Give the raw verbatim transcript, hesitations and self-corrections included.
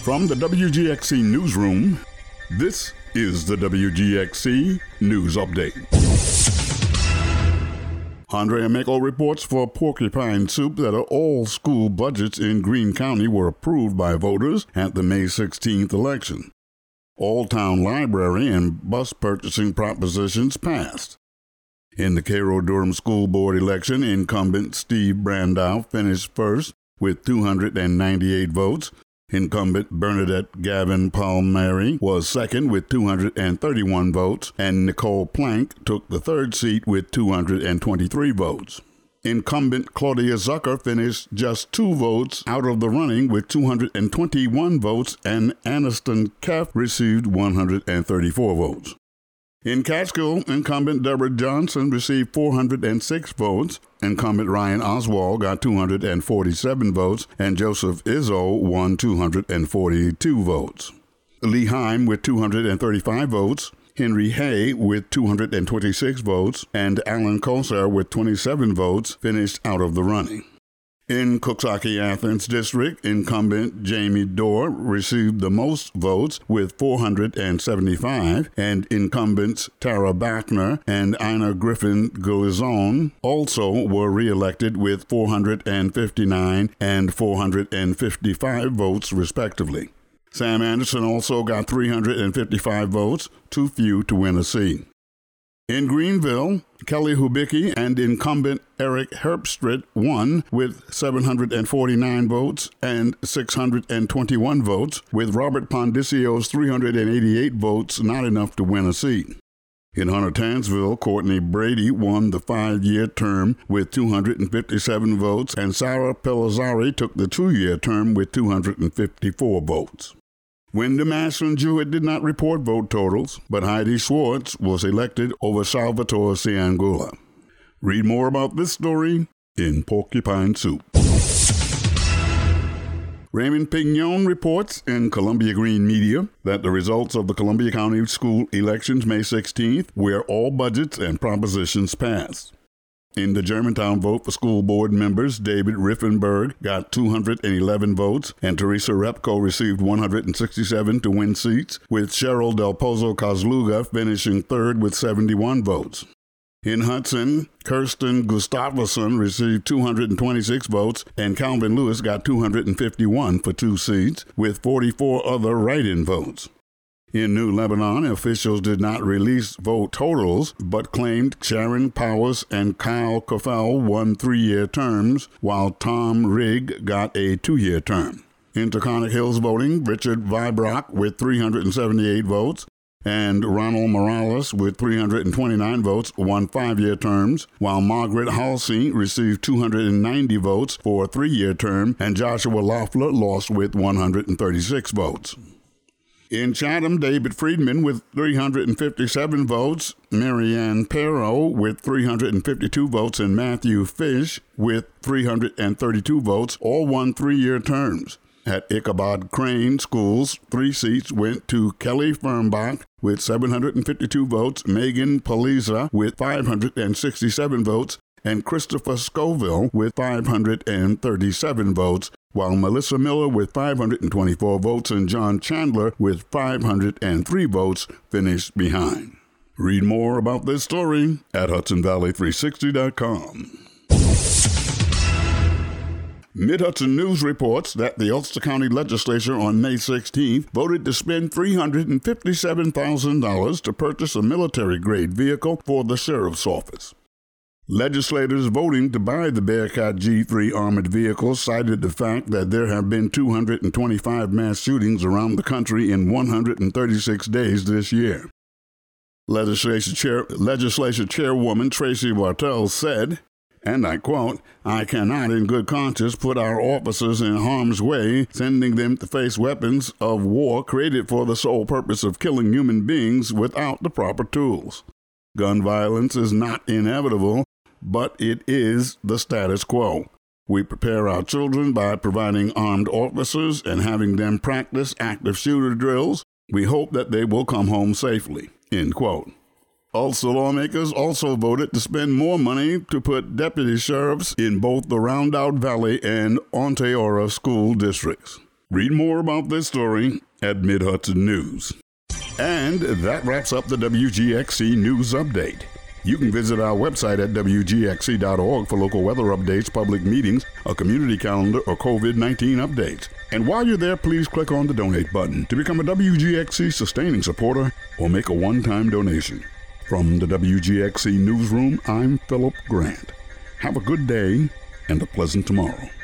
From the W G X C Newsroom, this is the W G X C News Update. Andrea Mako reports for Porcupine Soup that all school budgets in Greene County were approved by voters at the May sixteenth election. All town library and bus purchasing propositions passed. In the Cairo-Durham School Board election, incumbent Steve Brandow finished first with two hundred ninety-eight votes. Incumbent Bernadette Gavin Palmieri was second with two hundred thirty-one votes, and Nicole Plank took the third seat with two hundred twenty-three votes. Incumbent Claudia Zucker finished just two votes out of the running with two hundred twenty-one votes, and Aniston Keff received one hundred thirty-four votes. In Catskill, incumbent Deborah Johnson received four hundred six votes, incumbent Ryan Oswald got two hundred forty-seven votes, and Joseph Izzo won two hundred forty-two votes. Lee Heim with two hundred thirty-five votes, Henry Hay with two hundred twenty-six votes, and Alan Kosar with twenty-seven votes finished out of the running. In Coxsackie-Athens District, incumbent Jamie Dorr received the most votes with four hundred seventy-five, and incumbents Tara Bachner and Ina Griffin-Gulizon also were re-elected with four hundred fifty-nine and four hundred fifty-five votes, respectively. Sam Anderson also got three hundred fifty-five votes, too few to win a seat. In Greenville, Kelly Hubicki and incumbent Eric Herbstritt won with seven hundred forty-nine votes and six hundred twenty-one votes, with Robert Pondicio's three hundred eighty-eight votes not enough to win a seat. In Hunter-Tansville, Courtney Brady won the five-year term with two hundred fifty-seven votes, and Sarah Pellizzari took the two-year term with two hundred fifty-four votes. Wyndham Ashland Jewett did not report vote totals, but Heidi Schwartz was elected over Salvatore Ciangula. Read more about this story in Porcupine Soup. Raymond Pignon reports in Columbia Green Media that the results of the Columbia County School elections May sixteenth were all budgets and propositions passed. In the Germantown vote for school board members, David Riffenberg got two hundred eleven votes, and Teresa Repko received one hundred sixty-seven to win seats, with Cheryl Del Pozo Kozluga finishing third with seventy-one votes. In Hudson, Kirsten Gustafsson received two hundred twenty-six votes, and Calvin Lewis got two hundred fifty-one for two seats, with forty-four other write-in votes. In New Lebanon, officials did not release vote totals, but claimed Sharon Powers and Kyle Kofel won three-year terms, while Tom Rigg got a two-year term. In Taconic Hills voting, Richard Vibrock with three hundred seventy-eight votes, and Ronald Morales with three hundred twenty-nine votes won five-year terms, while Margaret Halsey received two hundred ninety votes for a three-year term, and Joshua Loeffler lost with one hundred thirty-six votes. In Chatham, David Friedman with three hundred fifty-seven votes, Marianne Perro with three hundred fifty-two votes, and Matthew Fish with three hundred thirty-two votes all won three-year terms. At Ichabod Crane Schools, three seats went to Kelly Firmbach with seven hundred fifty-two votes, Megan Paliza with five hundred sixty-seven votes, and Christopher Scoville with five hundred thirty-seven votes, while Melissa Miller with five hundred twenty-four votes and John Chandler with five hundred three votes finished behind. Read more about this story at Hudson Valley three sixty dot com. Mid-Hudson News reports that the Ulster County Legislature on May sixteenth voted to spend three hundred fifty-seven thousand dollars to purchase a military-grade vehicle for the Sheriff's Office. Legislators voting to buy the Bearcat G three armored vehicle cited the fact that there have been two hundred twenty-five mass shootings around the country in one hundred thirty-six days this year. Legislature, Chair, Legislature Chairwoman Tracy Bartels said, and I quote, "I cannot in good conscience put our officers in harm's way, sending them to face weapons of war created for the sole purpose of killing human beings without the proper tools. Gun violence is not inevitable, but it is the status quo. We prepare our children by providing armed officers and having them practice active shooter drills. We hope that they will come home safely." End quote. Ulster lawmakers also voted to spend more money to put deputy sheriffs in both the Rondout Valley and Onteora school districts. Read more about this story at Mid Hudson News. And that wraps up the W G X C News Update. You can visit our website at W G X C dot org for local weather updates, public meetings, a community calendar, or COVID nineteen updates. And while you're there, please click on the donate button to become a W G X C sustaining supporter or make a one-time donation. From the W G X C Newsroom, I'm Philip Grant. Have a good day and a pleasant tomorrow.